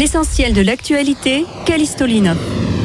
L'essentiel de l'actualité, Callisto Lino.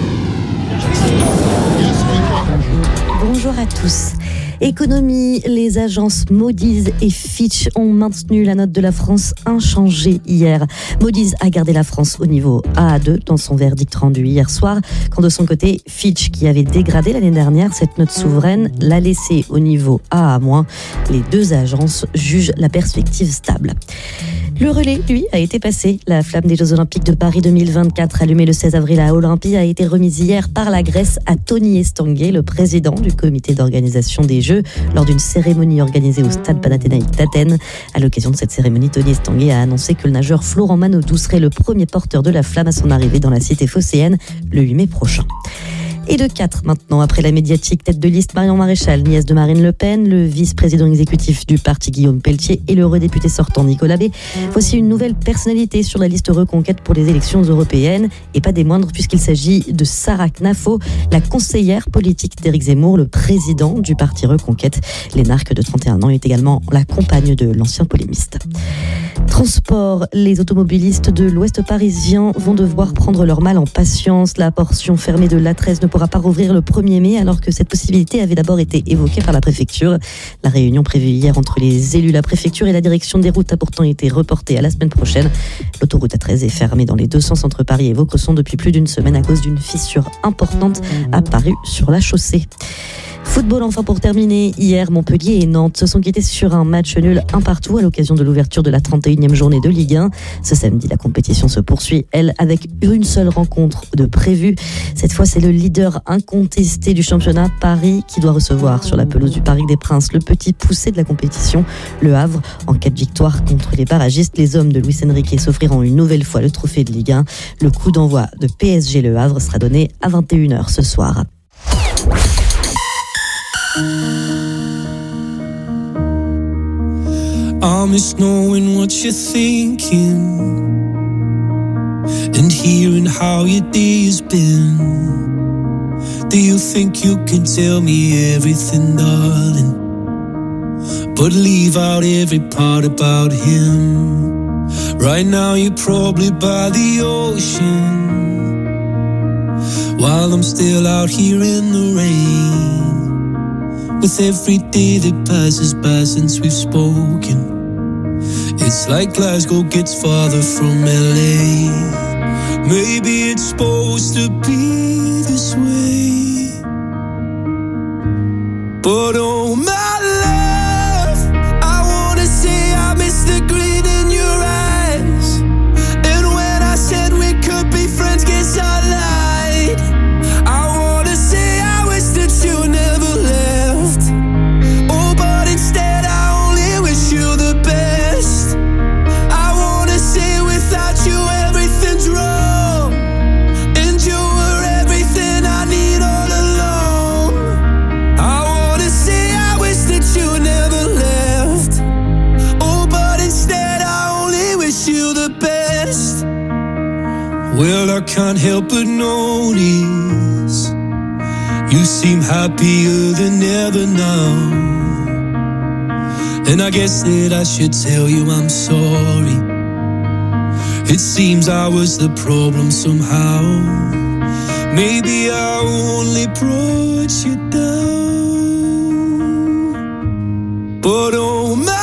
Bonjour à tous. Économie, les agences Moody's et Fitch ont maintenu la note de la France inchangée hier. Moody's a gardé la France au niveau A2 dans son verdict rendu hier soir, quand de son côté, Fitch, qui avait dégradé l'année dernière cette note souveraine, l'a laissée au niveau AA-. Les deux agences jugent la perspective stable. Le relais, lui, a été passé. La flamme des Jeux Olympiques de Paris 2024, allumée le 16 avril à Olympie, a été remise hier par la Grèce à Tony Estanguet, le président du comité d'organisation des Jeux, lors d'une cérémonie organisée au stade Panathinaïque d'Athènes. À l'occasion de cette cérémonie, Tony Estanguet a annoncé que le nageur Florent Manodou serait le premier porteur de la flamme à son arrivée dans la cité phocéenne le 8 mai prochain. Et de 4 maintenant, après la médiatique tête de liste Marion Maréchal, nièce de Marine Le Pen, le vice-président exécutif du parti Guillaume Pelletier et le redéputé sortant Nicolas Bay, voici une nouvelle personnalité sur la liste Reconquête pour les élections européennes, et pas des moindres puisqu'il s'agit de Sarah Knafo, la conseillère politique d'Éric Zemmour, le président du parti Reconquête. L'énarque de 31 ans est également la compagne de l'ancien polémiste. Transport, les automobilistes de l'Ouest parisien vont devoir prendre leur mal en patience. La portion fermée de l'A13 ne pourra pas rouvrir le 1er mai, alors que cette possibilité avait d'abord été évoquée par la préfecture. La réunion prévue hier entre les élus, la préfecture et la direction des routes a pourtant été reportée à la semaine prochaine. L'autoroute A13 est fermée dans les deux sens entre Paris et Vaucresson depuis plus d'une semaine à cause d'une fissure importante apparue sur la chaussée. Football enfin pour terminer. Hier, Montpellier et Nantes se sont quittés sur un match nul 1-1 à l'occasion de l'ouverture de la 31e journée de Ligue 1. Ce samedi, la compétition se poursuit, elle, avec une seule rencontre de prévue. Cette fois, c'est le leader incontesté du championnat, Paris, qui doit recevoir sur la pelouse du Parc des Princes le petit poussé de la compétition, Le Havre. En cas de victoire contre les barragistes, les hommes de Luis Enrique s'offriront une nouvelle fois le trophée de Ligue 1. Le coup d'envoi de PSG Le Havre sera donné à 21h ce soir. I miss knowing what you're thinking and hearing how your day has been. Do you think you can tell me everything, darling, but leave out every part about him? Right now you're probably by the ocean while I'm still out here in the rain. With every day that passes by since we've spoken, it's like Glasgow gets farther from LA. Maybe it's supposed to be this way, but oh my love, I wanna say I miss the grin in your eyes. And when I said we could be friends, guess I lied. I wanna say I wish that you never left. Well, I can't help but notice you seem happier than ever now. And I guess that I should tell you I'm sorry. It seems I was the problem somehow. Maybe I only brought you down. But oh my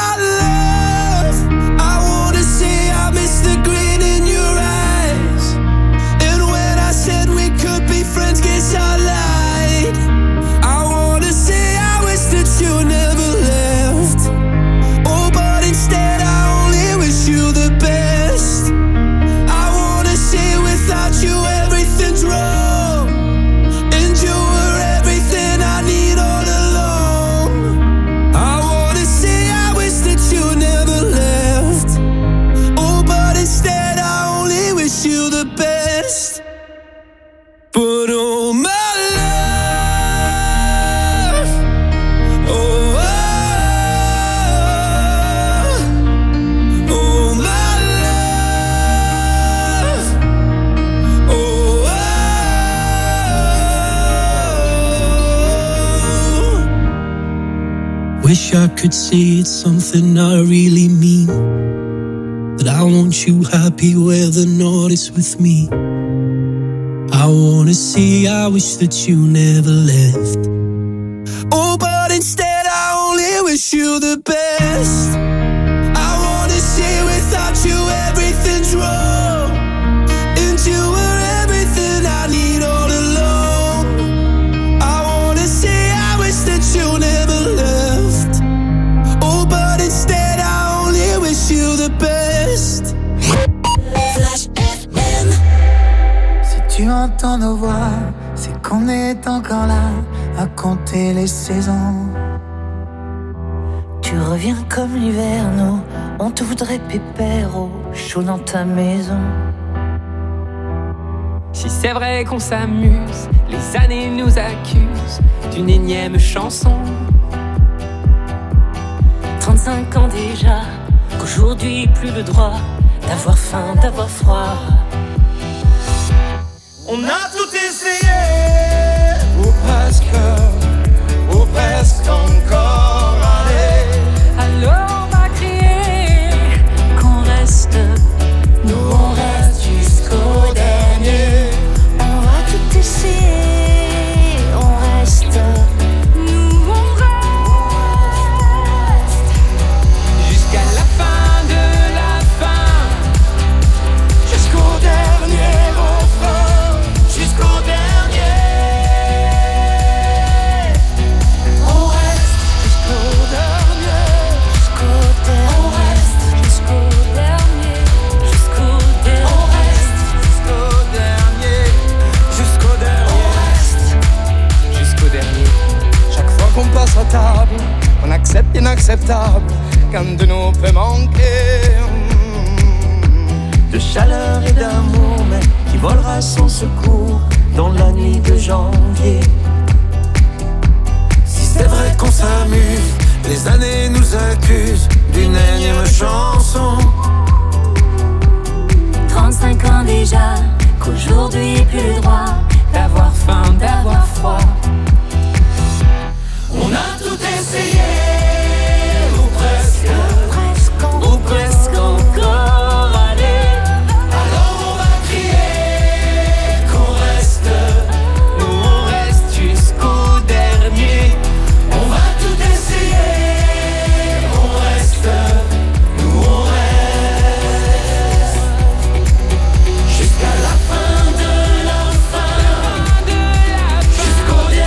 Wish I could say it's something I really mean. that I want you happy where the north is with me. I wanna see, I wish that you never left. Oh, but instead I only wish you the best. I wanna say without you everything's wrong, and you were everything I need all along. I wanna say I wish that you never left. Oh, but instead I only wish you the best. Flash FM. Si tu entends nos voix, c'est qu'on est encore là à compter les saisons. Tu reviens comme l'hiver, nous, on te voudrait pépère au chaud dans ta maison. Si c'est vrai qu'on s'amuse, les années nous accusent d'une énième chanson. 35 ans déjà, qu'aujourd'hui plus le droit d'avoir faim, d'avoir froid. On a tout essayé, ou presque encore. Allez, Alors on va crier Qu'on reste, nous on reste jusqu'au dernier. on va tout essayer. On reste, nous on reste jusqu'à la fin de la fin, Jusqu'au dernier refrain, jusqu'au dernier. on reste Jusqu'au dernier. jusqu'au dernier. on reste jusqu'au dernier, jusqu'au dernier, On reste jusqu'au dernier. Jusqu'au dernier. jusqu'au dernier. Chaque fois qu'on passe à table, on accepte l'inacceptable quand de nous peut manquer. De chaleur et d'amour, mais qui volera sans secours dans la nuit de janvier. Si c'est vrai qu'on s'amuse, les années nous accusent d'une énième chanson. 35 ans déjà, qu'aujourd'hui plus le droit D'avoir faim, d'avoir froid. On a tout essayé, ou presque. presque, Presque encore, allez. Alors on va crier qu'on reste. Nous on reste jusqu'au dernier. On va tout essayer, on reste. Nous on reste. Jusqu'à la fin de la fin. De la fin. Jusqu'au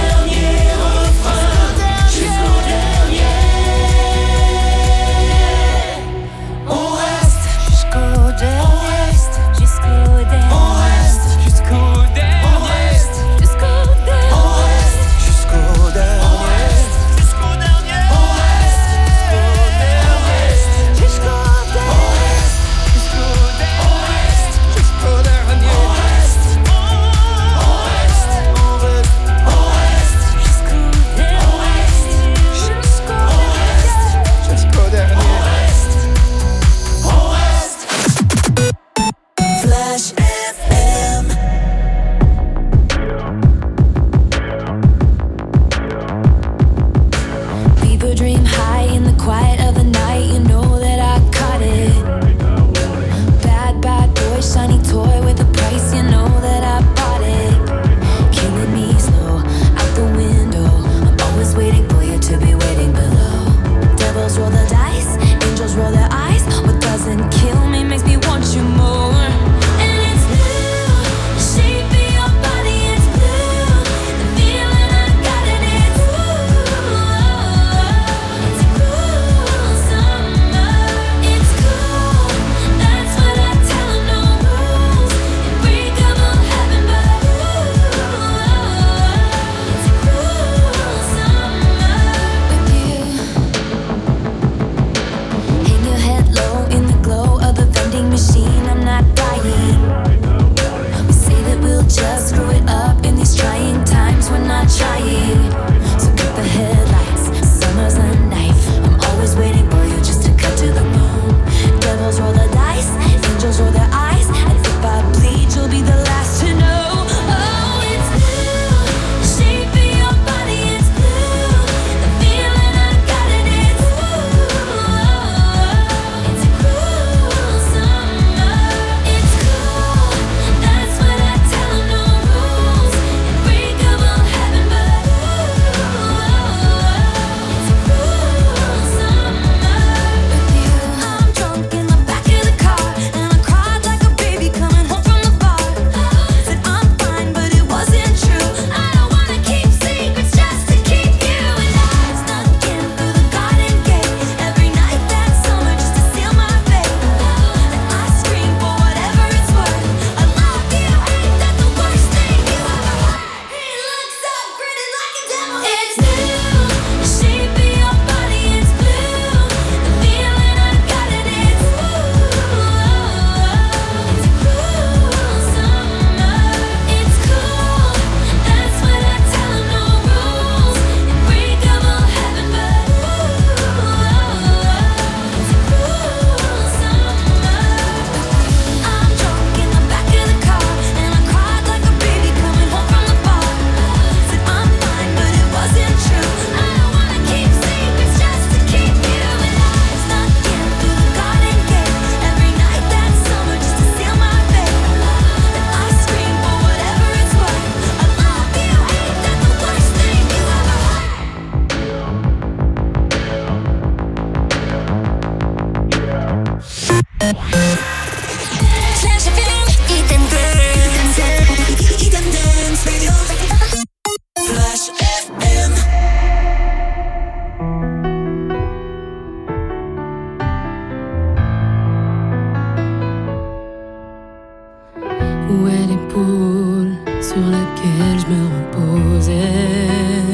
sur laquelle je me reposais.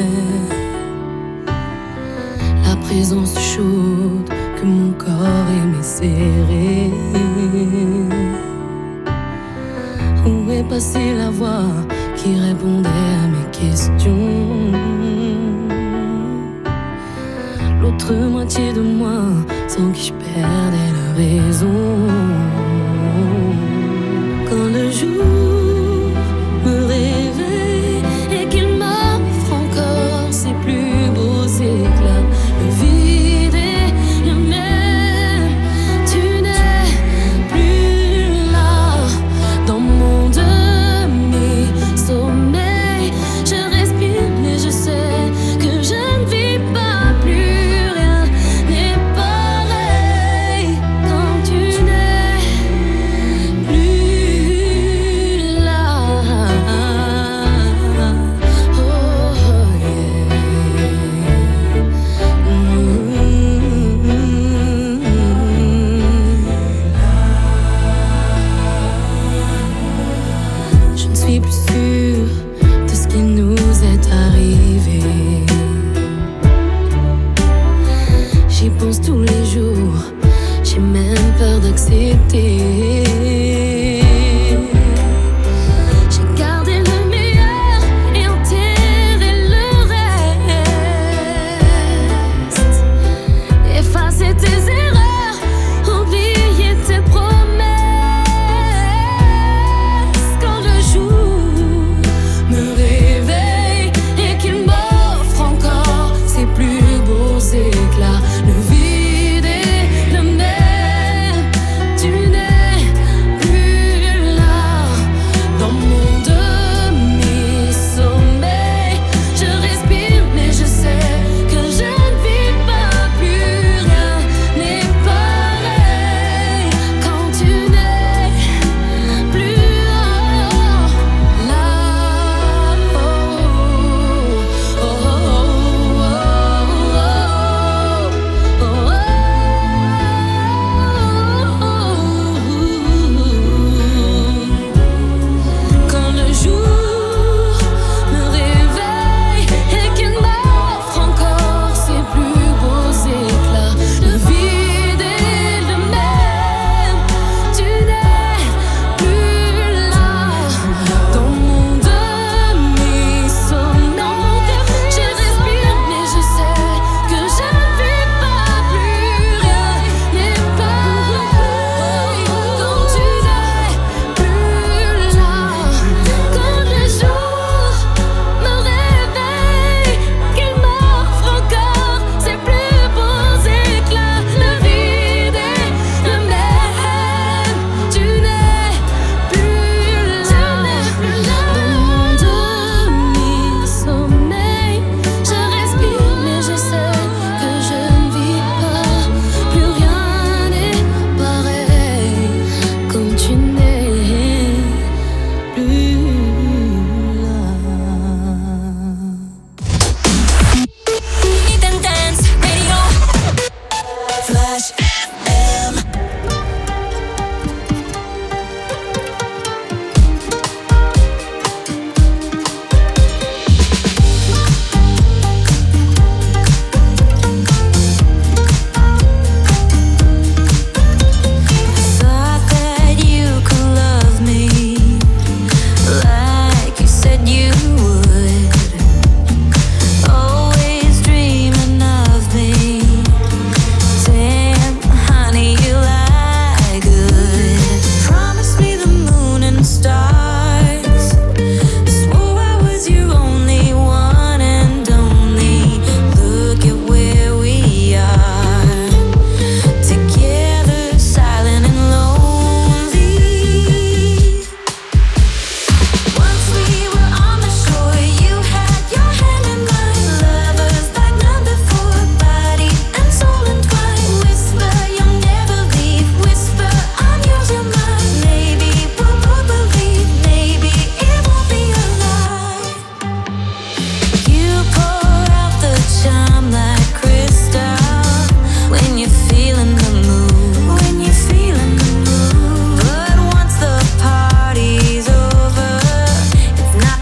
La présence chaude que mon corps aimait serrer. Où est passée la voix qui répondait à mes questions? L'autre moitié de moi sans qui je perdais la raison. Quand le jour me réveille et qu'il m'offre encore ses plus beaux éclats, le vide est le même. Tu n'es plus là dans mon demi-sommeil. Je respire mais je sais que je ne vis pas plus. Rien n'est pareil quand tu n'es plus là. Oh yeah. Je ne suis plus sûre de ce qui nous est arrivé. J'y pense tous les jours, j'ai même peur d'accepter. J'ai gardé le meilleur et enterré le reste. Effacer tes erreurs, oublier tes promesses. Quand le jour me réveille et qu'il m'offre encore ses plus beaux éclats, le vide est le même. Tu n'es plus là dans mon demi-sommeil. Je respire mais je sais que je ne vis pas plus. Rien n'est pareil quand tu n'es plus là. Quand le jour me réveille et qu'il m'offre encore ses plus beaux éclats, le vide est le même. Tu n'es plus là dans mon demi-sommeil. Je respire mais je sais que je ne vis pas plus. Rien n'est pareil quand tu n'es plus là. Quand le jour me réveille, qu'il m'offre encore ses plus beaux éclats, le vide est le même. Tu n'es plus là dans mon demi-sommeil. Je respire mais je sais que je ne vis pas plus. Rien n'est pareil quand tu n'es plus là. Ethan Dance Radio. Flash FM. Thought that you could love me like you said you would. Always dreaming of me. Damn, honey, you lie good. Promised me the moon and stars. Swore I was your only one and only. Look at where we are. Together, silent and lonely. Once we were on the shore, you had your hand in mine. Lovers like none before, body and soul entwined. Whisper, you'll never leave. Whisper, I'm yours, you're mine. Maybe we'll both believe. Maybe it won't be a lie. You pour out the charm like crystal when you're feeling the mood. When you're feeling the mood. But once the party's over, it's not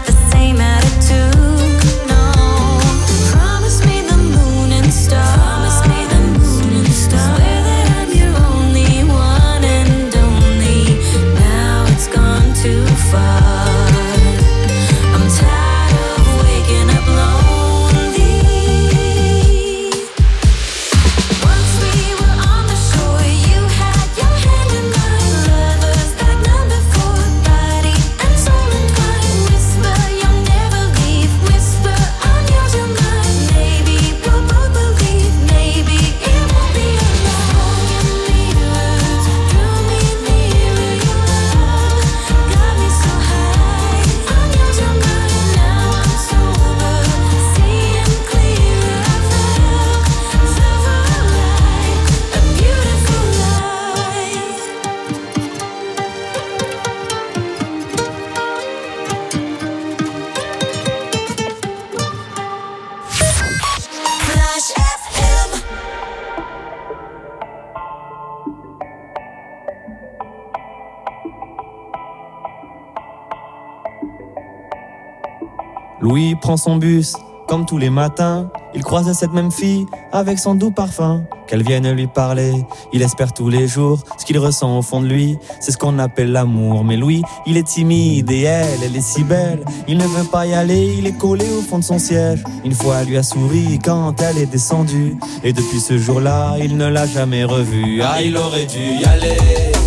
Louis prend son bus, comme tous les matins. Il croise cette même fille avec son doux parfum. Qu'elle vienne lui parler, il espère tous les jours. Ce qu'il ressent au fond de lui, c'est ce qu'on appelle l'amour. Mais Louis, il est timide et elle est si belle. Il ne veut pas y aller, il est collé au fond de son siège. Une fois, elle lui a souri quand elle est descendue. Et depuis ce jour-là, il ne l'a jamais revue. Ah, il aurait dû y aller,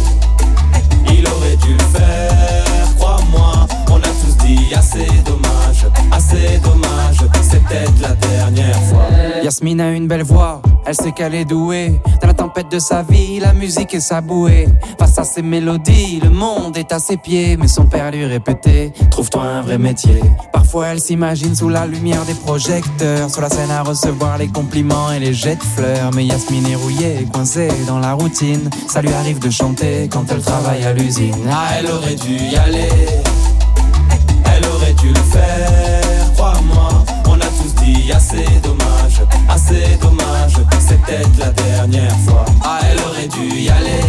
il aurait dû le faire, crois-moi. On a tous dit assez dommage, c'est peut-être la dernière fois. Yasmine a une belle voix, elle sait qu'elle est douée. Dans la tempête de sa vie, la musique est sa bouée. Face à ses mélodies, le monde est à ses pieds. Mais son père lui répétait, trouve-toi un vrai métier. Parfois elle s'imagine sous la lumière des projecteurs, sur la scène à recevoir les compliments et les jets de fleurs. Mais Yasmine est rouillée, coincée dans la routine. Ça lui arrive de chanter quand elle travaille à l'usine. Ah, elle aurait dû y aller, elle aurait dû le faire, crois-moi. On a tous dit assez dommage, c'est peut-être la dernière fois. Ah, elle aurait dû y aller,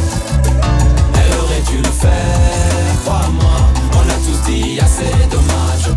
elle aurait dû le faire, crois-moi. On a tous dit assez dommage,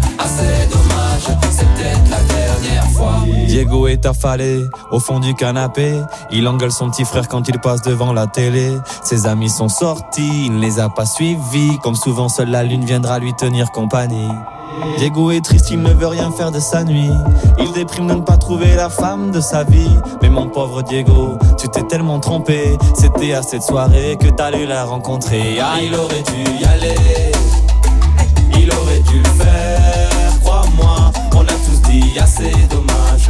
c'est peut-être la dernière fois. Diego est affalé au fond du canapé. Il engueule son petit frère quand il passe devant la télé. Ses amis sont sortis, il ne les a pas suivis. Comme souvent, seule la lune viendra lui tenir compagnie. Diego est triste, il ne veut rien faire de sa nuit. Il déprime de ne pas trouver la femme de sa vie. Mais mon pauvre Diego, tu t'es tellement trompé. C'était à cette soirée que t'allais la rencontrer. Ah, il aurait dû y aller, il aurait dû le faire, crois-moi. On a tous dit assez dommage,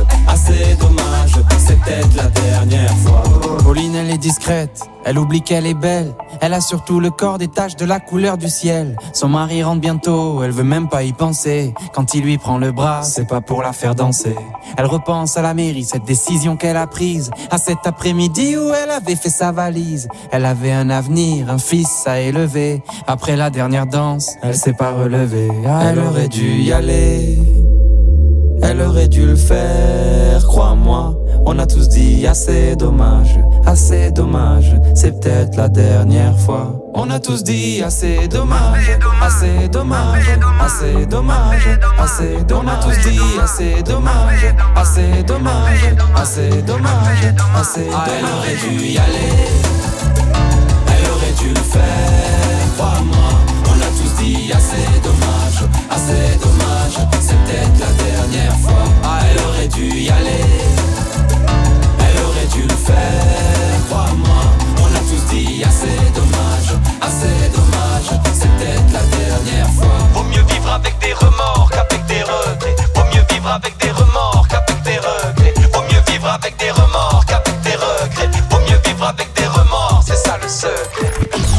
c'est peut-être la dernière fois. Pauline, elle est discrète, elle oublie qu'elle est belle. Elle a surtout le corps des taches de la couleur du ciel. Son mari rentre bientôt, elle veut même pas y penser. Quand il lui prend le bras, c'est pas pour la faire danser. Elle repense à la mairie, cette décision qu'elle a prise. À cet après-midi où elle avait fait sa valise. Elle avait un avenir, un fils à élever. Après la dernière danse, elle s'est pas relevée. Ah, elle aurait dû y aller, elle aurait dû le faire, crois-moi. On a tous dit assez dommage, c'est peut-être la dernière fois. On a tous dit assez dommage, On a tous dit assez dommage, Elle aurait dû y aller, elle aurait dû le faire, crois-moi. On a tous dit assez dommage, c'est peut-être la dernière fois. Ah, elle aurait dû y aller, elle aurait dû le faire, crois-moi. On a tous dit assez dommage, c'est peut-être la dernière fois. Vaut mieux vivre avec des remords qu'avec des regrets. Vaut mieux vivre avec des remords qu'avec des regrets. Vaut mieux vivre avec des remords qu'avec des regrets. Vaut mieux vivre avec des remords, c'est ça le secret.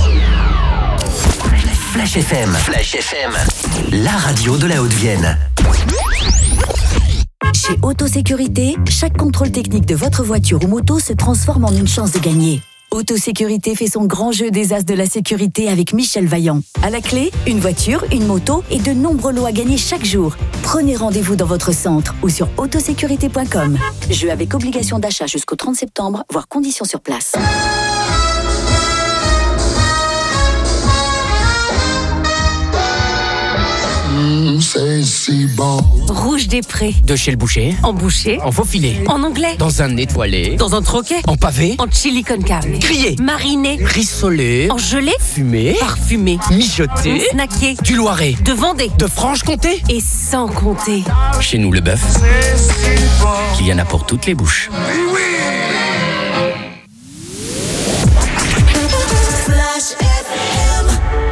Flash FM, la radio de la Haute-Vienne. Chez Autosécurité, chaque contrôle technique de votre voiture ou moto se transforme en une chance de gagner. Autosécurité fait son grand jeu des as de la sécurité avec Michel Vaillant. À la clé, une voiture, une moto et de nombreux lots à gagner chaque jour. Prenez rendez-vous dans votre centre ou sur autosécurité.com. Jeu avec obligation d'achat jusqu'au 30 septembre, voire conditions sur place. C'est si bon. Rouge des Prés. De chez le boucher. En boucher. En faux filet. En anglais. Dans un étoilé. Dans un troquet. En pavé. En chili con carne. Grillé. Mariné. Rissolé. En gelée. Fumé. Parfumé. Mijoté. Snacké. Du Loiret. De Vendée. De Franche-Comté. Et sans compter. Chez nous, le bœuf. Il y en a pour toutes les bouches. Flash FM.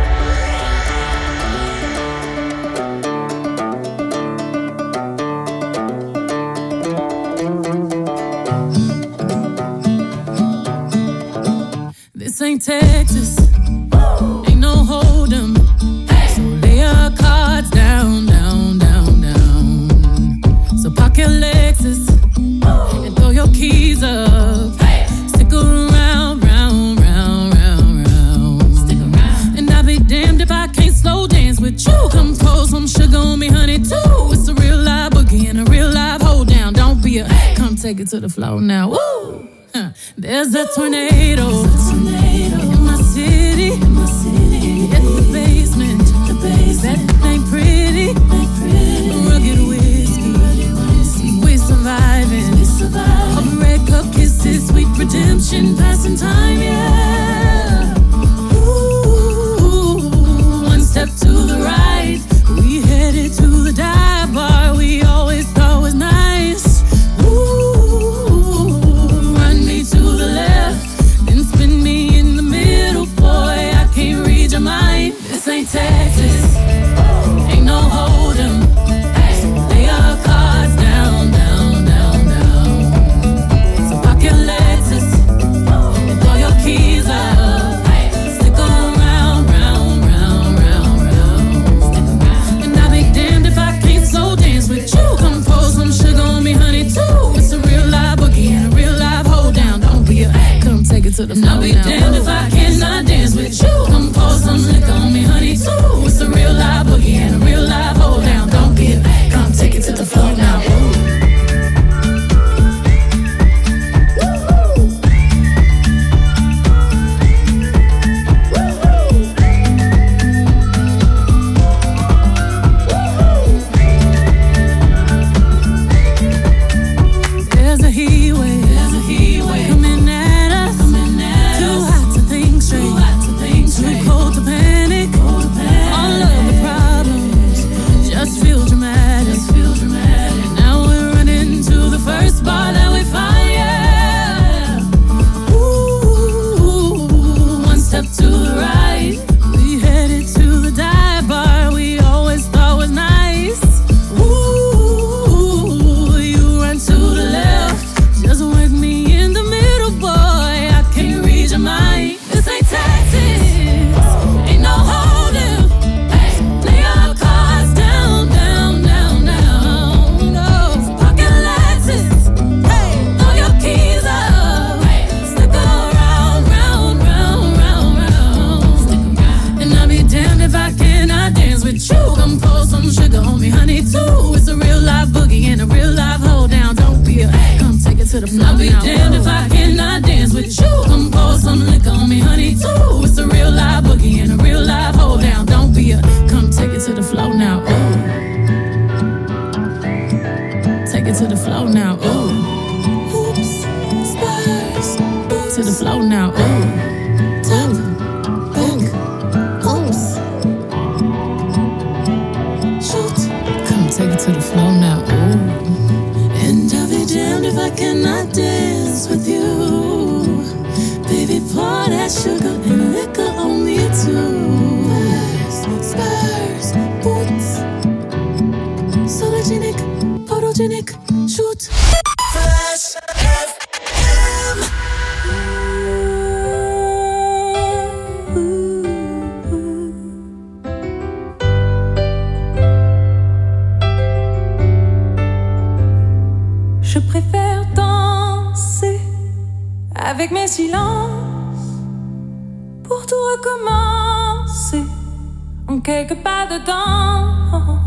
This ain't Texas, ain't no hold'em. So lay your cards down, down, down, down. So park your Lexus and throw your keys up. Stick around, round, round, round, round. Stick around. And I'll be damned if I can't slow dance with you. Come pour some sugar on me, honey, too. It's a real live boogie and a real live hold down. Don't be a come take it to the floor now. Woo! There's a tornado in my city, in the basement. That ain't pretty. Rugged Texas, sweet redemption, passing time, yeah. Ooh, one step to the right, we headed to the dive bar we always thought was nice. Ooh, run me to the left, then spin me in the middle, boy, I can't read your mind. This ain't Texas, ain't no hold'em. Lay our cards down, down, down, down. So park your Lexus and throw your keys up. Stick around, round, round, round, round. And I'll be damned if I can't slow dance with you. Come pour some sugar on me, honey, too. It's a real live boogie and a real live hold down. Don't be a come take it to the floor. I'll be damned if I cannot dance with you. Come pour some liquor on me, honey, too. It's a real live boogie and a real live hold down. Don't be a come take it to the floor now. There's a heat wave coming at us. Too hot to think straight, too cold to panic. All of the problems just feel dramatic. Now we're running to the first bar that we find, yeah. Ooh, one step to the right, we headed to the dive bar we always thought was nice. Ooh, you run to the left, just wake me in the middle, boy, I can't read your mind. This ain't Texas, ain't no hold'em. Lay our cards down, down, down, down. No, pocket Lexus, throw your keys up. Stick around, round, round, round, round. And I'll be damned if I cannot dance with you. Come pour some sugar on me, honey, too. It's a real live boogie and a real live hold down. Don't be a come take it to the floor. I'll be damned if I cannot dance with you. Come pour some liquor on me, honey, too. It's a real live boogie and a real live hold down. Don't be a come take it to the floor now. Ooh. Take it to the floor now. Ooh. Oops, spurs, to the floor now. Ooh. Top, back, oops. Shoot, come take it to the floor now. Ooh. And I'll be damned if I cannot dance with you. Baby, pour that sugar and liquor on me too. Spurs, boots, sologenic, photogenic, shoot. Flash FM. Je préfère danser avec mes silences pour tout recommencer en quelques pas de danse.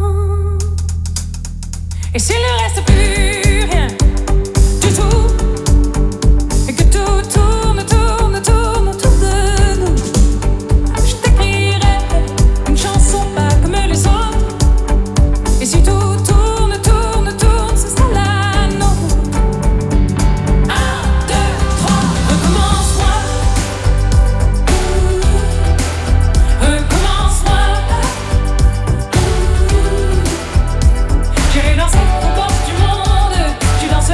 Et s'il ne reste plus rien du tout, et que tout tourne, tourne, tourne autour de nous, je t'écrirai une chanson pas comme les autres. Et si tout tourne, tourne, tourne, ce sera la nôtre. 1, 2, 3, recommence-moi. Recommence-moi. J'irai danser aux portes du monde. Tu danses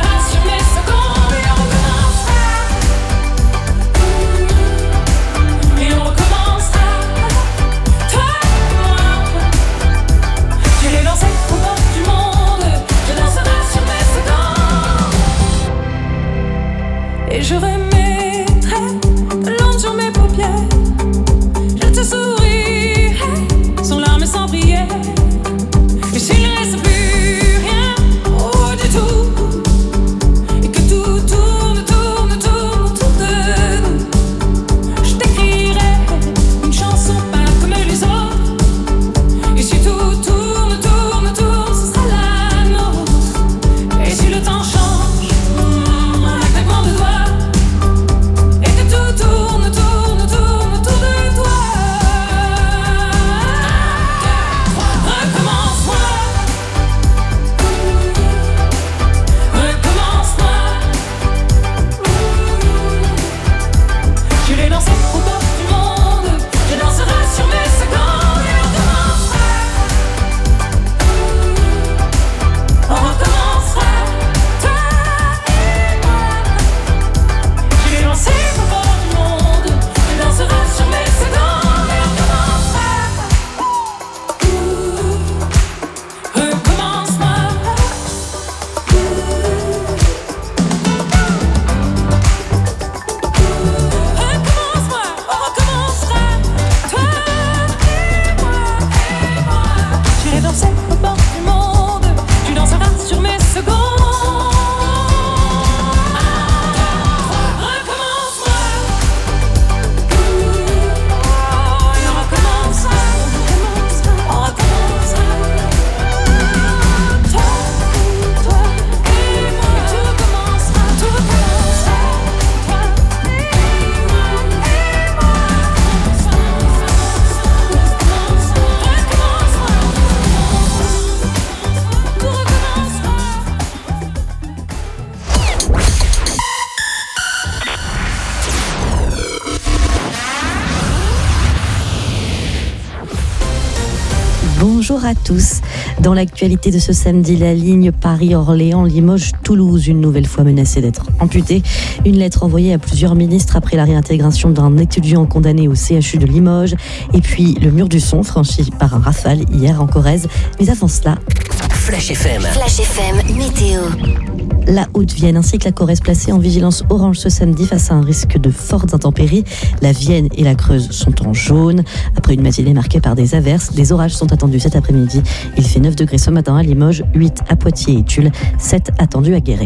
bonjour à tous. Dans l'actualité de ce samedi, la ligne Paris-Orléans-Limoges-Toulouse, une nouvelle fois menacée d'être amputée. Une lettre envoyée à plusieurs ministres après la réintégration d'un étudiant condamné au CHU de Limoges. Et puis le mur du son franchi par un rafale hier en Corrèze. Mais avant cela... Flash FM. Flash FM, météo. La Haute-Vienne ainsi que la Corrèze placées en vigilance orange ce samedi face à un risque de fortes intempéries. La Vienne et la Creuse sont en jaune. Après une matinée marquée par des averses, des orages sont attendus cet après-midi. Il fait 9 degrés ce matin à Limoges, 8 à Poitiers et Tulle, 7 attendus à Guéret.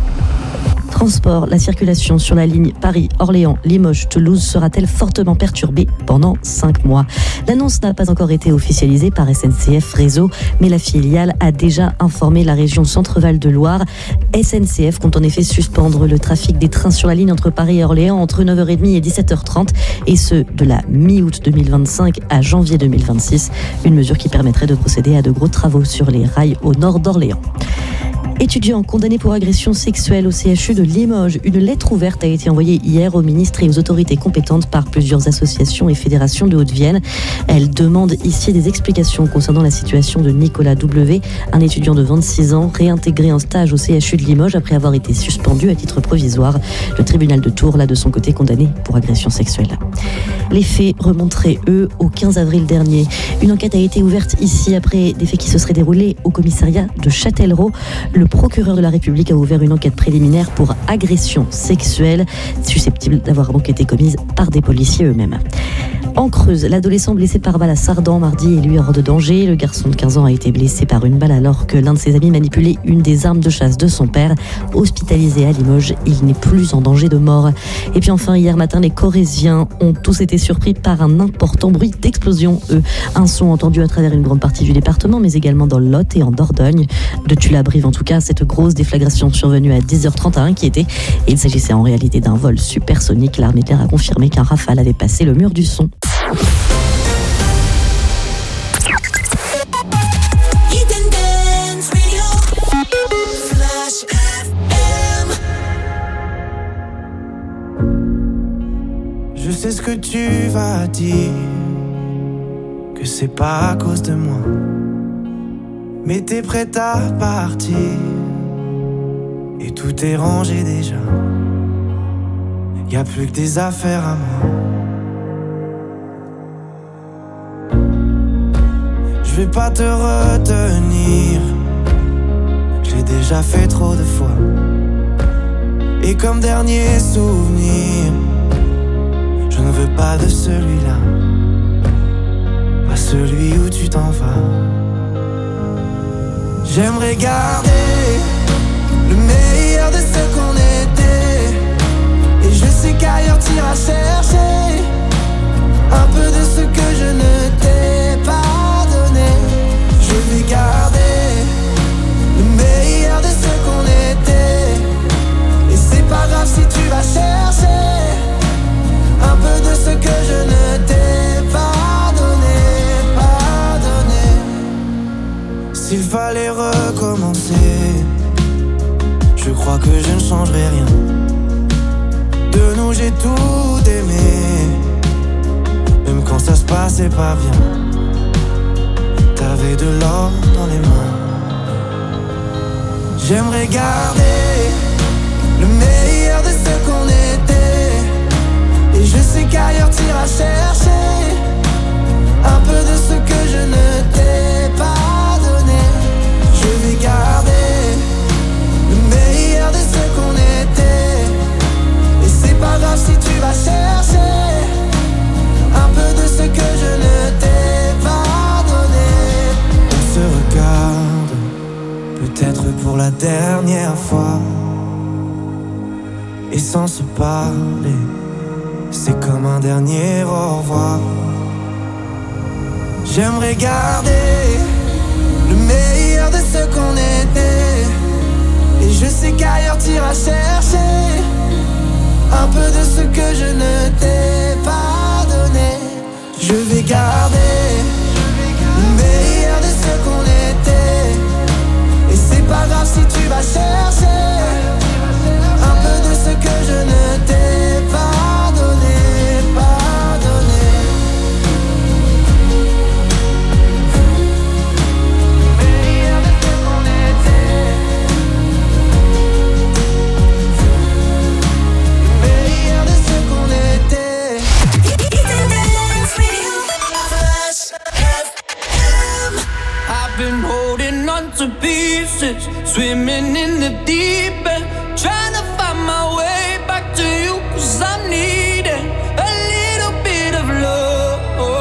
Transport, la circulation sur la ligne Paris-Orléans-Limoges-Toulouse sera-t-elle fortement perturbée pendant 5 mois? L'annonce n'a pas encore été officialisée par SNCF Réseau, mais la filiale a déjà informé la région Centre-Val de Loire. SNCF compte en effet suspendre le trafic des trains sur la ligne entre Paris et Orléans entre 9h30 et 17h30, et ce de la mi-août 2025 à janvier 2026. Une mesure qui permettrait de procéder à de gros travaux sur les rails au nord d'Orléans. Étudiant condamné pour agression sexuelle au CHU de Limoges, une lettre ouverte a été envoyée hier aux ministres et aux autorités compétentes par plusieurs associations et fédérations de Haute-Vienne. Elle demande ici des explications concernant la situation de Nicolas W, un étudiant de 26 ans réintégré en stage au CHU de Limoges après avoir été suspendu à titre provisoire. Le tribunal de Tours l'a de son côté condamné pour agression sexuelle. Les faits remonteraient, eux, au 15 avril dernier. Une enquête a été ouverte ici après des faits qui se seraient déroulés au commissariat de Châtellerault. Le procureur de la République a ouvert une enquête préliminaire pour agression sexuelle, susceptible d'avoir donc été commise par des policiers eux-mêmes. En Creuse, l'adolescent blessé par balle à Sardan mardi est lui hors de danger. Le garçon de 15 ans a été blessé par une balle alors que l'un de ses amis manipulait une des armes de chasse de son père. Hospitalisé à Limoges, il n'est plus en danger de mort. Et puis enfin, hier matin, les Corréziens ont tous été surpris par un important bruit d'explosion. Un son entendu à travers une grande partie du département, mais également dans le Lot et en Dordogne. De Tulle-à-Brive, en tout cas, cette grosse déflagration survenue à 10h30 a inquiété. Et il s'agissait en réalité d'un vol supersonique. L'armée de l'air a confirmé qu'un rafale avait passé le mur du son. Je sais ce que tu vas dire, que c'est pas à cause de moi, mais t'es prête à partir et tout est rangé déjà. Y a plus que des affaires à moi. Je vais pas te retenir, j'ai déjà fait trop de fois. Et comme dernier souvenir, je ne veux pas de celui-là, pas celui où tu t'en vas. J'aimerais garder le meilleur de ce qu'on était, et je sais qu'ailleurs t'iras chercher un peu de ce que je ne t'ai pas donné. Je vais garder le meilleur de ce qu'on était, et c'est pas grave si tu vas chercher un peu de ce que je ne t'ai pas donné, pas donné. S'il fallait recommencer, je crois que je ne changerai rien. De nous j'ai tout aimé, même quand ça se passait pas bien. T'avais de l'or dans les mains. J'aimerais garder le meilleur de ce qu'on était, et je sais qu'ailleurs t'iras chercher un peu de ce que je ne t'ai pas donné. Je vais garder le meilleur de ce qu'on était, et c'est pas grave si tu vas chercher un peu de ce que je ne t'ai pas donné. On se regarde, peut-être pour la dernière fois, et sans se parler, c'est comme un dernier au revoir. J'aimerais garder le meilleur de ce qu'on était, et je sais qu'ailleurs t'iras chercher un peu de ce que je ne t'ai pas donné. Je vais garder le meilleur de ce qu'on était, et c'est pas grave si tu vas chercher un peu de ce que je ne t'ai pas donné, pas donné. pieces, swimming in the deep end, trying to find my way back to you, 'cause I'm needing a little bit of love,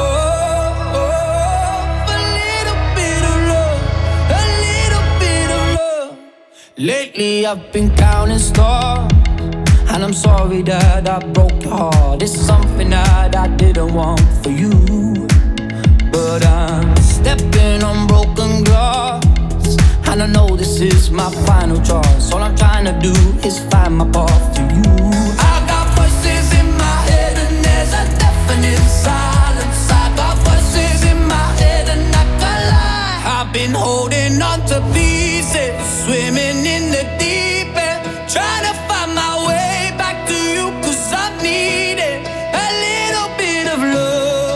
a little bit of love, a little bit of love. Lately I've been counting stars, and I'm sorry that I broke your heart. It's something that I didn't want for you, but I'm stepping on broken glass, and I know this is my final choice. All I'm trying to do is find my path to you. I got voices in my head and there's a deafening silence. I got voices in my head and I can't lie. I've been holding on to pieces, swimming in the deep end, trying to find my way back to you, 'cause I'm needing a little bit of love,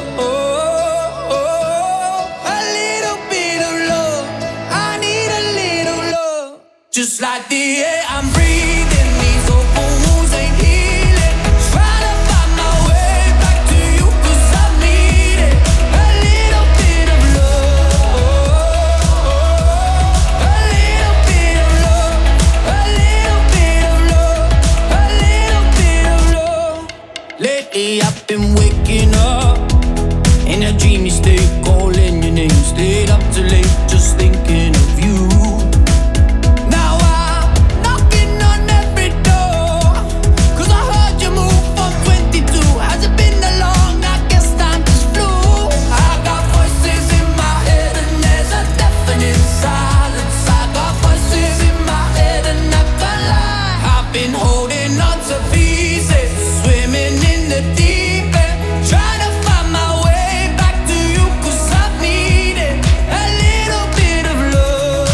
a little bit of love. I need a little love, just like the air I'm breathing. These open wounds ain't healing. Trying to find my way back to you, 'cause I need it. A little bit of love, a little bit of love, a little bit of love, a little bit of love. Lately I've been waking up in a dreamy state, calling your name. Stayed up too late just thinking of you. Now I'm knocking on every door, 'cause I heard you move from 22. Has it been that long? I guess time just flew. I got voices in my head and there's a deafening silence. I got voices in my head and I can't lie. I've been holding on to pieces, swimming in the deep end, trying to find my way back to you, 'cause I need it. A little bit of love,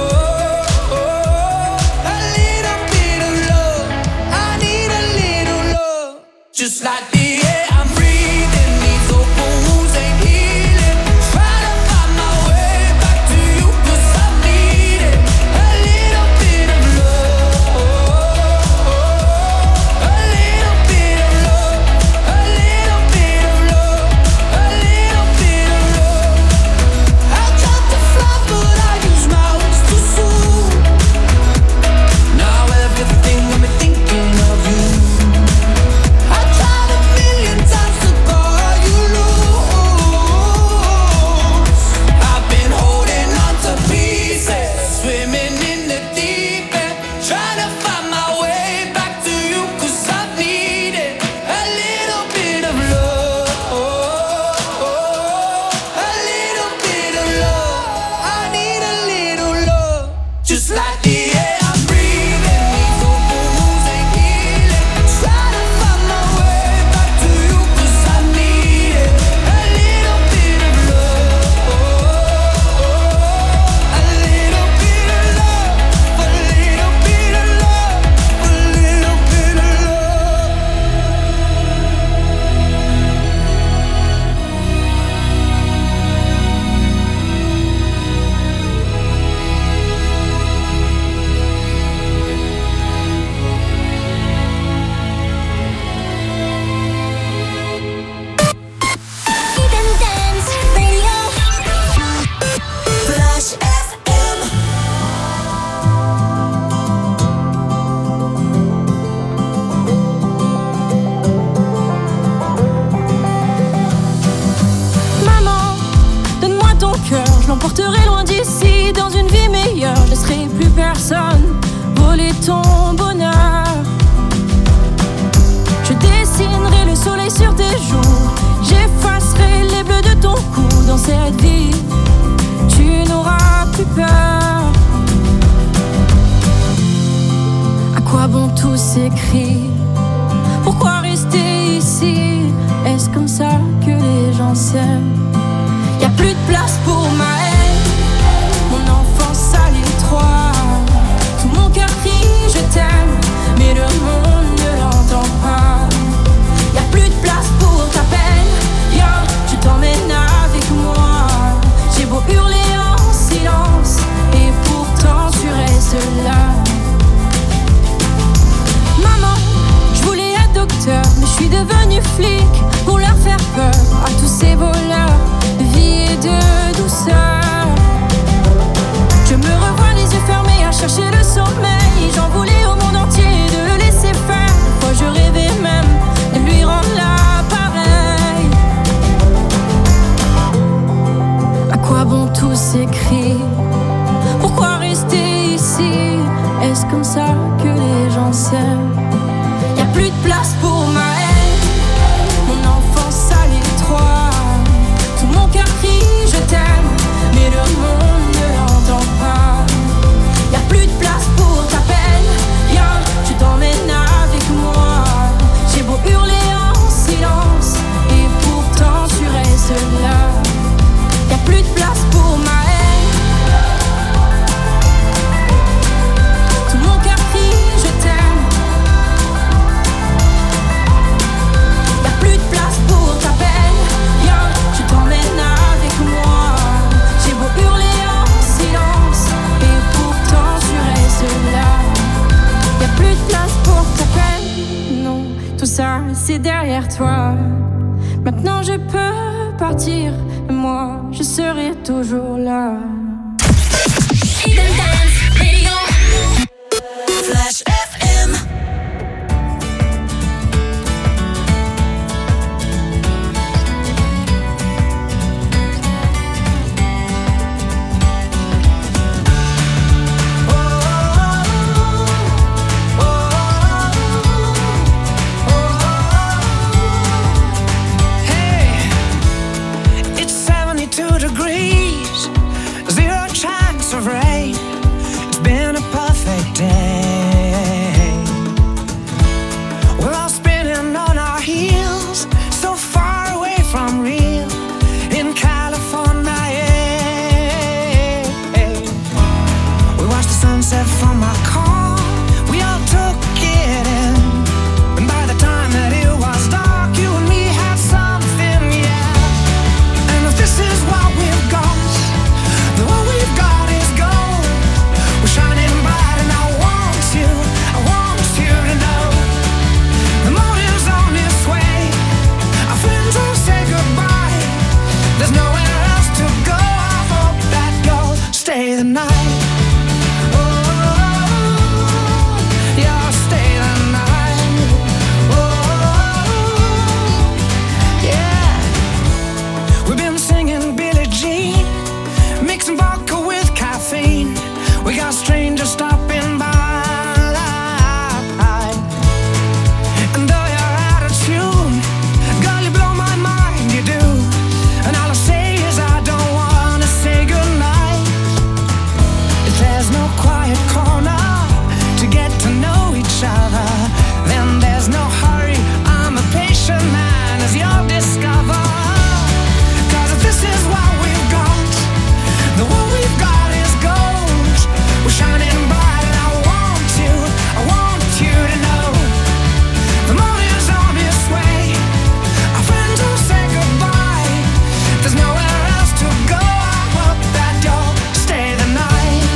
a little bit of love. I need a little love, just like the air I'm breathing. These open wounds ain't healing. Trying to find my way back to you, 'cause I need it. A little bit of love, a little bit of love, a little bit of love, a little bit of love. I tried to fly but I used my wings too soon. Now everything got me thinking of you. I tried a million times to call you loose. I've been holding on to pieces, swimming in the deep end, trying to find my way back to you, 'cause I need it. A little bit of love, a little bit of love. I need a little love, just like the air I'm breathing. These open wounds ain't healing. Try to find my way back to you, 'cause I need it. A little bit of love, a little bit of love, a little bit of love, a little bit of love. Hidden Dance Radio. Flash FM. Maman, donne-moi ton cœur, je l'emporterai loin d'ici, dans une vie meilleure. Je laisserai plus personne voler ton bonheur. Je dessinerai le soleil sur tes joues, j'effacerai les bleus de ton cou. Dans cette vie, tu n'auras plus peur. À quoi bon tous ces cris? Pourquoi rester ici? Est-ce comme ça que les gens s'aiment? Y'a plus de place pour ma haine, mon enfance à l'étroit. Tout mon cœur crie je t'aime, mais le monde ne l'entend pas. Y'a plus de place pour ta peine, viens, je t'emmène avec moi. J'ai beau hurler en silence, et pourtant tu restes là. Maman, je voulais être docteur, mais je suis devenue flic pour leur faire peur à tous ces voleurs de vie et de douceur. Je me revois les yeux fermés chercher le sommeil. J'en voulais au monde entier de le laisser faire. Des fois je rêvais même de lui rendre l'appareil. À quoi bon tous ces cris? Pourquoi rester ici? Est-ce comme ça que les gens s'aiment? Y'a plus de place pour ma haine. Mon enfance à l'étroit. Tout mon cœur crie je t'aime, mais le monde ne l'entend pas. Y'a plus de place pour ta peine. Viens, je t'emmène avec moi. J'ai beau hurler en silence, et pourtant tu restes là. Y'a plus de place pour ma haine. Tout mon cœur crie je t'aime. Y'a plus de place pour ta peine. Viens, je t'emmène avec moi. J'ai beau hurler en silence, et pourtant tu restes là. Y'a plus de place pour ta peine. Non, tout ça c'est derrière toi. Maintenant je peux partir, et moi je serai toujours là. Flash FM. It's 72 degrees, 0 chance of rain. It's been a perfect day. We're all spinning on our heels, so far away from real in California. We watched the sunset from our car, we all took it in. And by the time that it was dark, you and me had something, yeah. And if this is what we've got, then what we've got is gold. We're shining bright and I want you to know. The motive's on its way, our friends will say goodbye. There's nowhere else to go, I hope that you'll stay the night. Yeah, stay the night. Yeah. We've been singing Billie Jean, mixing vodka with caffeine. We got strangers stopping by. And though you're out of tune, girl, you blow my mind, you do. And all I say is I don't wanna say goodnight. If there's no quiet corner to get to know each other, then there's no hurry, I'm a patient man, as you'll discover. 'Cause if this is what we've got, then what we've got is gold. We're shining bright and I want you to know. The morning's on its way, our friends will say goodbye. There's nowhere else to go, I hope that you'll stay the night.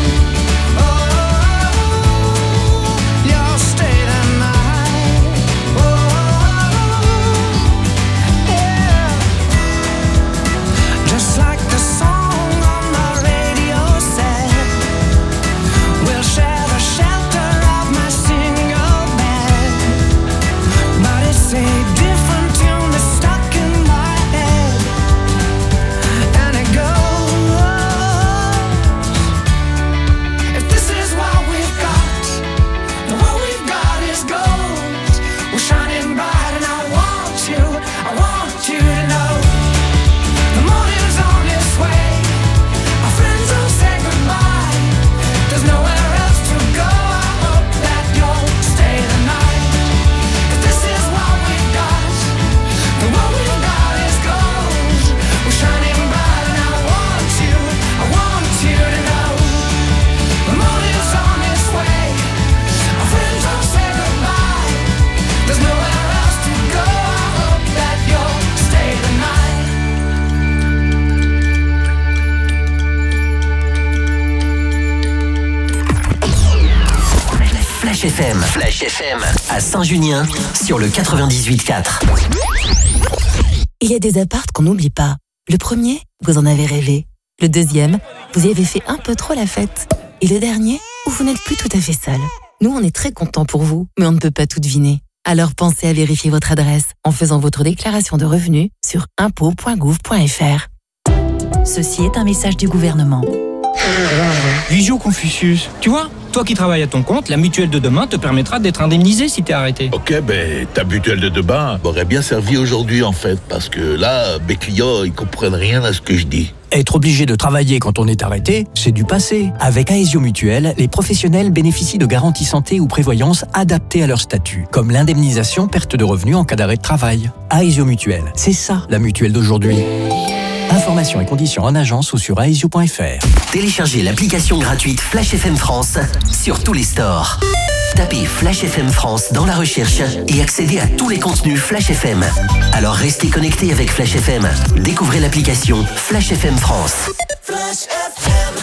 You'll stay the night. Yeah. Just like the song on the radio said, we'll share the shelter of my single bed. But it's a different tune that's stuck in my head, and it goes, if this is what we've got, then what we've got is gold. We're shining bright and I want you to know. The morning's on its way, our friends will say goodbye. There's nowhere else to go, I hope that you'll stay the night. If this is what we've got, then what we've got is gold. We're shining bright and I want you to know. The morning's on its way, our friends will say goodbye. There's nowhere else to go, I hope that you'll stay the night. Flash FM. Flash FM. À Saint-Junien, sur le 98.4. Il y a des apparts qu'on n'oublie pas. Le premier, vous en avez rêvé. Le deuxième, vous y avez fait un peu trop la fête. Et le dernier, où vous n'êtes plus tout à fait seul. Nous, on est très contents pour vous, mais on ne peut pas tout deviner. Alors pensez à vérifier votre adresse en faisant votre déclaration de revenus sur impôts.gouv.fr. Ceci est un message du gouvernement. Visio Confucius, tu vois, toi qui travailles à ton compte, la mutuelle de demain te permettra d'être indemnisé si t'es arrêté. Ok, ta mutuelle de demain m'aurait bien servi aujourd'hui en fait, parce que là, mes clients, ils comprennent rien à ce que je dis. Être obligé de travailler quand on est arrêté, c'est du passé. Avec Aesio Mutuelle, les professionnels bénéficient de garanties santé ou prévoyance adaptées à leur statut, comme l'indemnisation perte de revenus en cas d'arrêt de travail. Aesio Mutuelle, c'est ça la mutuelle d'aujourd'hui. Informations et conditions en agence ou sur aesio.fr. Téléchargez l'application gratuite Flash FM France sur tous les stores. Tapez Flash FM France dans la recherche et accédez à tous les contenus Flash FM. Alors restez connectés avec Flash FM. Découvrez l'application Flash FM France. Flash FM.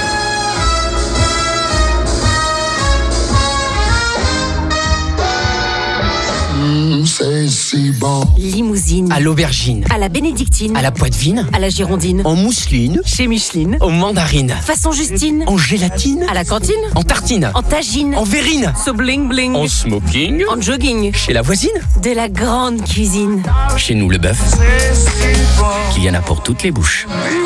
C'est si bon. Limousine. À l'aubergine. À la bénédictine. À la poitevine. À la girondine. En mousseline. Chez Micheline. Aux mandarines. Façon Justine. En gélatine. À la cantine. En tartine. En tagine. En verrine. So bling bling. En smoking. En jogging. Chez la voisine. De la grande cuisine. Chez nous, le bœuf. Qu'il y en a pour toutes les bouches.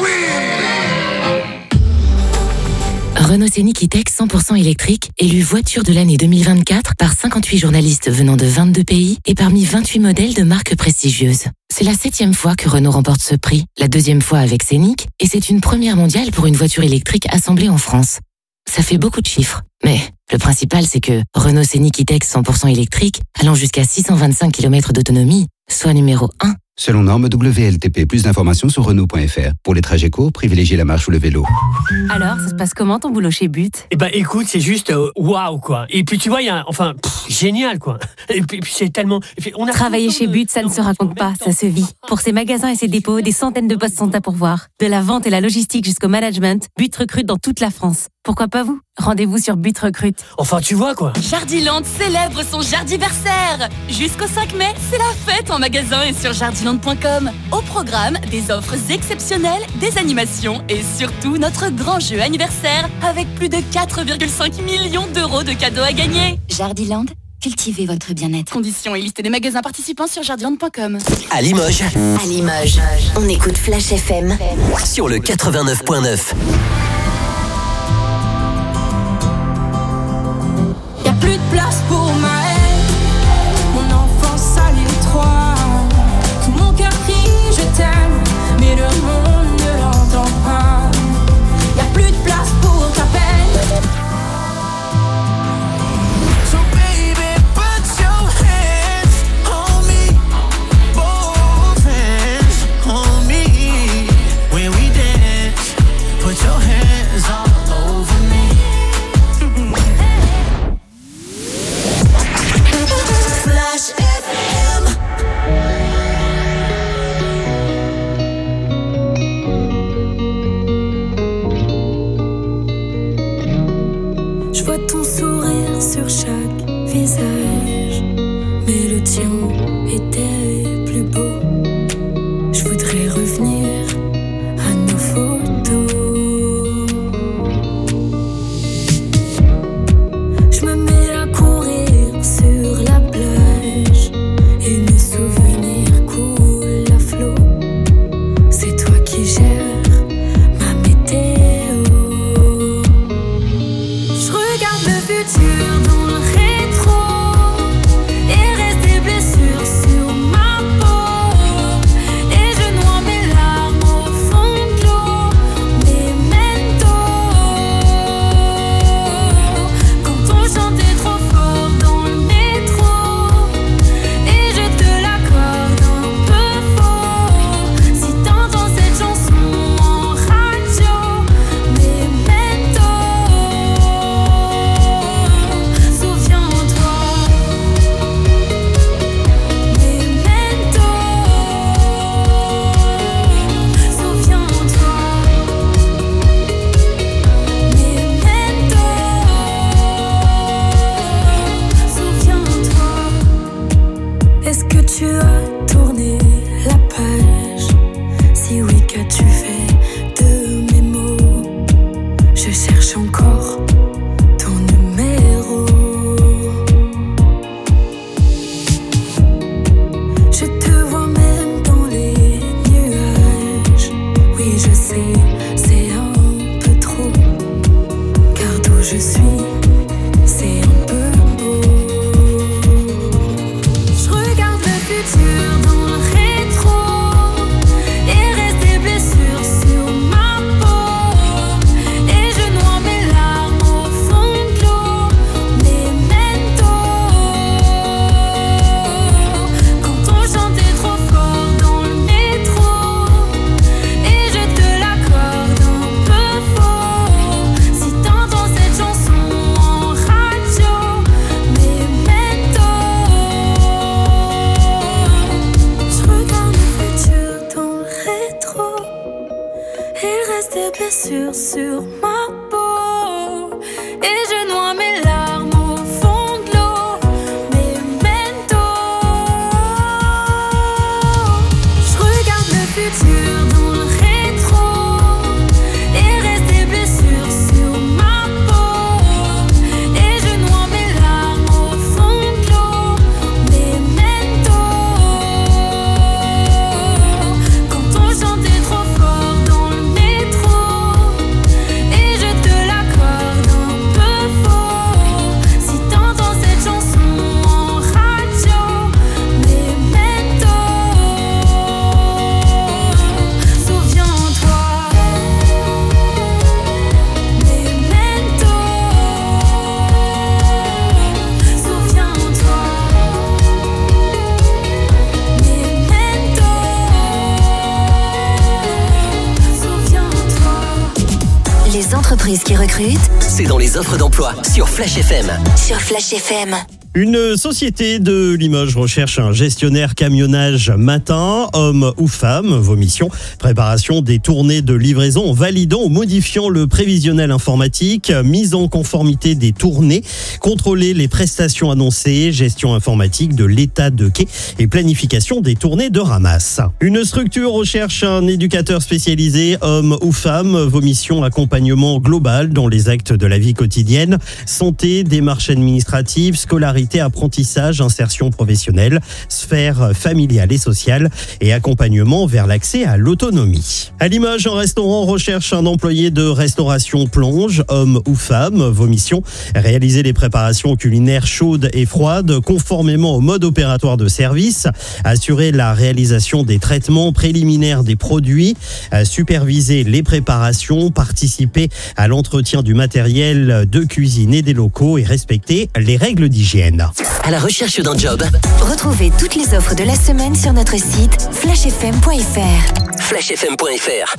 Renault Scénic E-Tech 100% électrique, élu voiture de l'année 2024 par 58 journalistes venant de 22 pays et parmi 28 modèles de marques prestigieuses. C'est la 7e fois que Renault remporte ce prix, la 2e fois avec Scénic, et c'est une première mondiale pour une voiture électrique assemblée en France. Ça fait beaucoup de chiffres, mais le principal c'est que Renault Scénic E-Tech 100% électrique, allant jusqu'à 625 km d'autonomie, soit numéro 1. Selon norme WLTP, plus d'informations sur Renault.fr. Pour les trajets courts, privilégiez la marche ou le vélo. Alors, ça se passe comment ton boulot chez But ? Eh ben écoute, c'est juste waouh quoi. Et puis tu vois, il y a génial quoi. Et puis c'est tellement Travailler chez But, ça ne se raconte pas, ça se vit. Pour ses magasins et ses dépôts, des centaines de postes sont à pourvoir. De la vente et la logistique jusqu'au management, But recrute dans toute la France. Pourquoi pas vous ? Rendez-vous sur But Recrute. Enfin, tu vois quoi. Jardiland célèbre son jardiversaire. Jusqu'au 5 mai, c'est la fête en magasin et sur jardiland.com. Au programme, des offres exceptionnelles, des animations et surtout notre grand jeu anniversaire avec plus de 4,5 millions d'euros de cadeaux à gagner. Jardiland, cultivez votre bien-être. Conditions et liste des magasins participants sur jardiland.com. À Limoges. À Limoges, on écoute Flash FM. Sur le 89.9. Y'a plus de place pour ma haine. Mon enfance à l'île 3. Tout mon cœur crie je t'aime, mais le monde ne l'entend pas. Y'a plus de place pour ta peine. So baby, put your hands on me, both hands on me. When we dance, put your hands all over me. Flash FM. Je vois ton sourire sur chaque visage, mais le tien était plus beau. Je voudrais revenir à nos photos. Je me mets à courir sur la plage et nos souvenirs coulent à flot. C'est toi qui gères ma météo. Je regarde le futur dans le rétro et reste des blessures sur ma peau. Et je noie mes larmes au fond de l'eau. Memento. Quand on chantait trop fort dans le métro et je te l'accorde un peu faux. Si t'entends cette chanson en radio, Memento. Souviens-toi, Memento. Souviens-toi, Memento. Souviens-toi. Est-ce que tu as tourné la page? Si oui, qu'as-tu fait de mes mots? Je cherche encore ton blessures sur ma peau et je noie mes larmes au fond de l'eau. Memento, je regarde le futur dans le rétro et reste des blessures sur ma peau et je noie mes larmes au fond de l'eau. Memento, quand on chantait trop fort dans le métro et je te l'accorde un peu faux. Si t'entends cette chanson en radio, Memento, souviens-toi. Memento, souviens-toi. Memento, souviens-toi. Les entreprises qui recrutent, C'est dans les offres d'emploi sur Flash FM. sur Flash FM. Une société de Limoges recherche un gestionnaire camionnage matin, homme ou femme. Vos missions, préparation des tournées de livraison en validant ou modifiant le prévisionnel informatique, mise en conformité des tournées, contrôler les prestations annoncées, gestion informatique de l'état de quai et planification des tournées de ramasse. Une structure recherche un éducateur spécialisé, homme ou femme. Vos missions, accompagnement global dans les actes de la vie quotidienne, santé, démarches administratives, scolarité, apprentissage, insertion professionnelle, sphère familiale et sociale et accompagnement vers l'accès à l'autonomie. À Limoges, un restaurant recherche un employé de restauration plonge, homme ou femme. Vos missions, réaliser les préparations culinaires chaudes et froides conformément au mode opératoire de service, assurer la réalisation des traitements préliminaires des produits, superviser les préparations, participer à l'entretien du matériel de cuisine et des locaux et respecter les règles d'hygiène. À la recherche d'un job, Retrouvez toutes les offres de la semaine sur notre site flashfm.fr. flashfm.fr.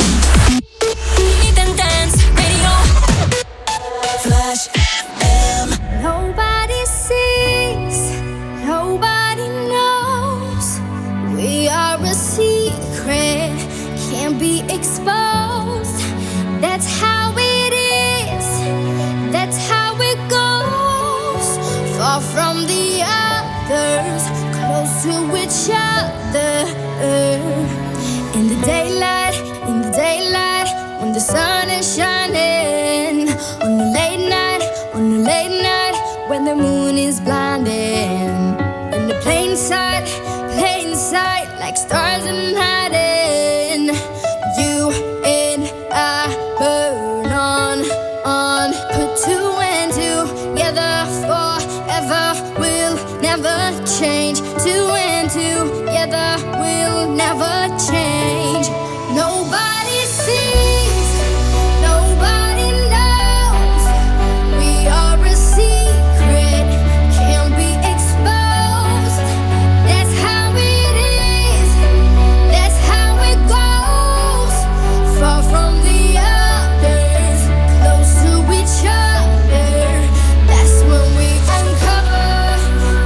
Flash FM. Nobody sees, nobody knows. We are a secret, can't be exposed. That's how it is, that's how it goes. Far from the others, close to each other. In the daylight, when the sun is shining. On the late night, when the moon is blinding. In the plain sight, like stars in hiding. You and I burn on. Put two and together forever. We'll never change. Two and together we'll never change. Nobody sees, nobody knows. We are a secret, can't be exposed. That's how it is, that's how it goes. Far from the others, close to each other. That's when we uncover,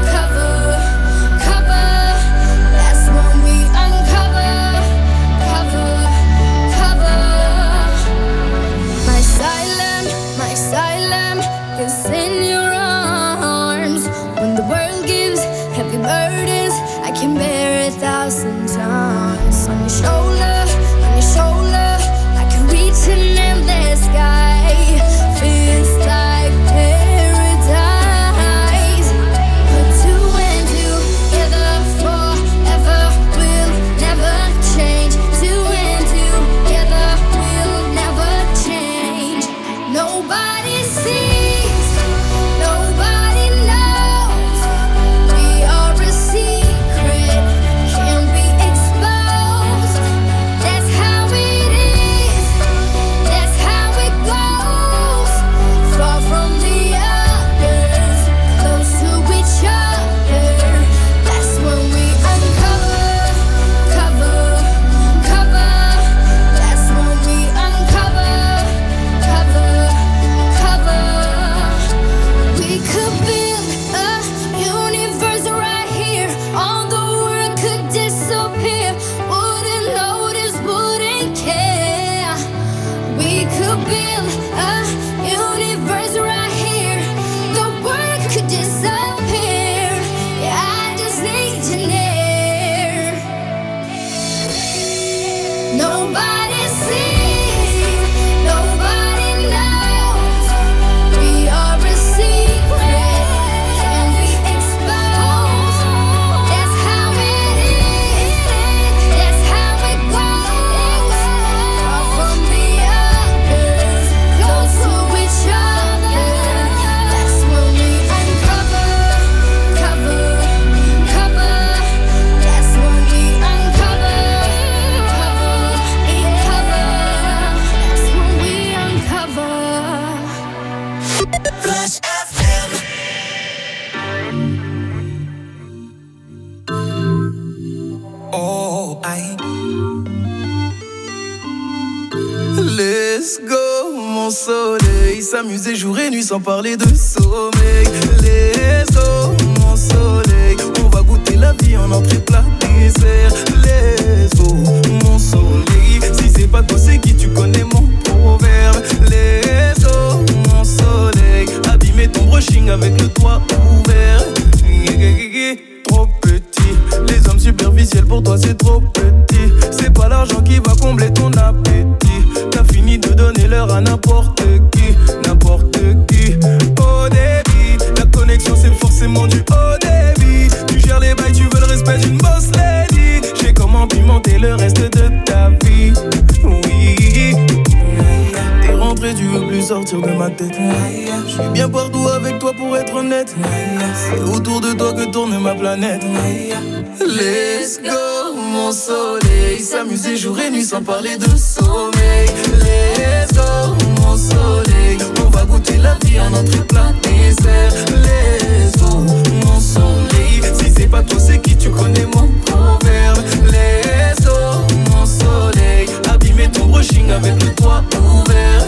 cover. That's when we uncover, cover. My asylum is in your arms. When the world gives heavy burdens, I can bear 1,000 times. On your shoulder, I can reach an endless sky. Feels like paradise. Put two and together forever. We'll never change. Two and together we'll never change. Nobody sees, nobody knows. We are a secret, can't be exposed. soleil, s'amuser jour et nuit sans parler de sommeil. Let's go, mon soleil, on va goûter la vie en entrée plat dessert. Let's go, mon soleil, si c'est pas toi c'est qui, tu connais mon proverbe. Let's go, mon soleil, abîmer ton brushing avec le toit ouvert. Trop petit, les hommes superficiels pour toi c'est trop petit. C'est pas l'argent qui va combler ton appétit. T'as fini de donner l'heure à n'importe qui, n'importe qui. Au débit, la connexion c'est forcément du haut débit. Tu gères les bails, tu veux le respect d'une boss lady. J'ai comment pimenter le reste de ta vie. Oui, t'es rentré, tu veux plus sortir de ma tête. Je suis bien partout avec toi pour être honnête. C'est autour de toi que tourne ma planète. Let's go, mon soleil, s'amuser jour et nuit sans parler de sommeil. Let's go, mon soleil, on va goûter la vie en entrée plat dessert. Let's go, mon soleil, si c'est pas toi c'est qui, tu connais mon proverbe. Let's go, mon soleil, abîmer ton brushing avec le toit ouvert.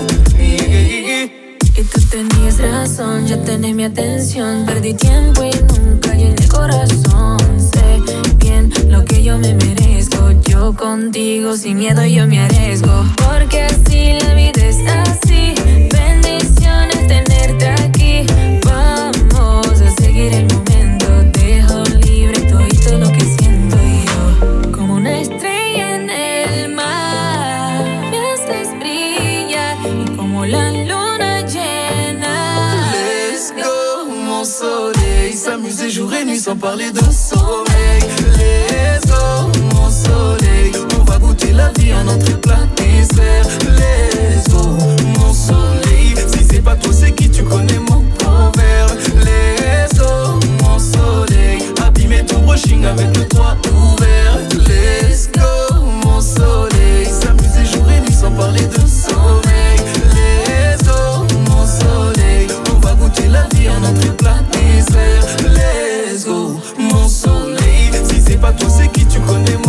Y tú tenías razón, ya tenés mi atención. Perdí tiempo y nunca llené el corazón. Sé bien lo que yo me merezco. Yo contigo sin miedo yo me arriesgo. Porque así la vida es así. Bendiciones tenerte aquí. Vamos a seguir el momento. Dejo libre todo lo que siento yo. Como una estrella en el mar, me haces brillar. Y como la luna llena. Let's go, mon soleil, s'amuser jour et nuit sans parler de sommeil. Let's go, mon soleil, on va goûter la vie en entrée plat dessert. Let's go, mon soleil, si c'est pas toi c'est qui, tu connais mon proverbe. Let's go, mon soleil, abîmer ton brushing avec le toit ouvert. Let's go, mon soleil, s'amuser jour et nuit sans parler de sommeil. Let's go, mon soleil, on va goûter la vie en entrée plat dessert. Let's go, mon soleil, si c'est pas toi c'est qui, tu connais